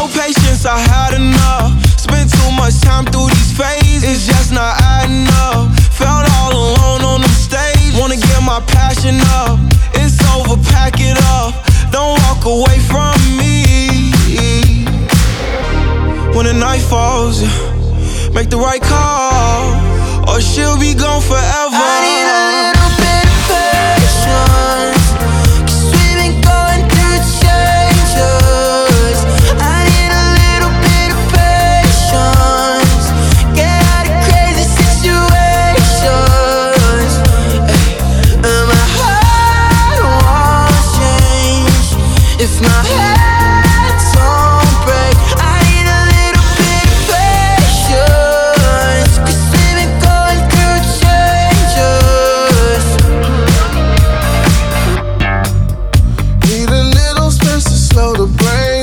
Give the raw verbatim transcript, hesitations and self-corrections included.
no patience, I had enough. Spent too much time through these phases, it's just not adding up. Felt all alone on them stage, wanna get my passion up. It's over, pack it up, don't walk away from me. When the night falls, make the right call, or she'll be gone forever. I need a little bit of patience, 'cause we've been going through changes. I need a little bit of patience, get out of crazy situations. And my heart won't change if my head don't break. I need a little bit of patience, 'cause we've been going through changes. Need a little space to slow the brain